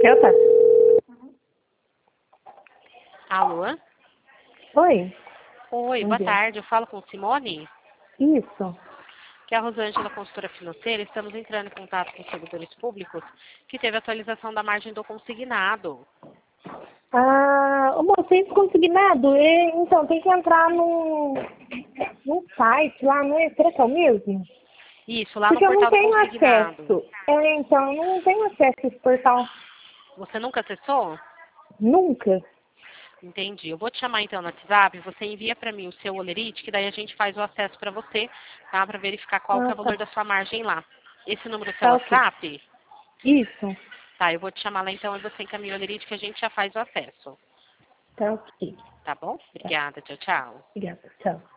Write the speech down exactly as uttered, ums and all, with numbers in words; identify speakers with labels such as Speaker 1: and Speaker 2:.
Speaker 1: Quer, tá?
Speaker 2: Alô?
Speaker 1: Oi.
Speaker 2: Oi,
Speaker 1: Bom
Speaker 2: boa
Speaker 1: dia.
Speaker 2: tarde. Eu falo com Simone,
Speaker 1: Isso.
Speaker 2: que é a Rosângela, consultora financeira. Estamos entrando em contato com os servidores públicos que teve atualização da margem do consignado.
Speaker 1: Ah, ô, moço, tem consignado? E, então, tem que entrar no, no site lá, não é? Será que é o mesmo?
Speaker 2: Isso, lá no
Speaker 1: Porque eu não
Speaker 2: portal do
Speaker 1: tenho
Speaker 2: consignado.
Speaker 1: acesso. É, então, eu não tenho acesso a esse portal.
Speaker 2: Você nunca acessou?
Speaker 1: Nunca.
Speaker 2: Entendi. Eu vou te chamar então no WhatsApp, você envia para mim o seu olerite, que daí a gente faz o acesso para você, tá? Para verificar qual que
Speaker 1: Ah,
Speaker 2: é o valor
Speaker 1: tá.
Speaker 2: da sua margem lá. Esse número é o seu
Speaker 1: Tá ok.
Speaker 2: WhatsApp?
Speaker 1: Isso.
Speaker 2: Tá, eu vou te chamar lá então e você encaminha o olerite que a gente já faz o acesso.
Speaker 1: Tá ok.
Speaker 2: Tá bom?
Speaker 1: Tá.
Speaker 2: Obrigada. Tchau, tchau.
Speaker 1: Obrigada. Tchau.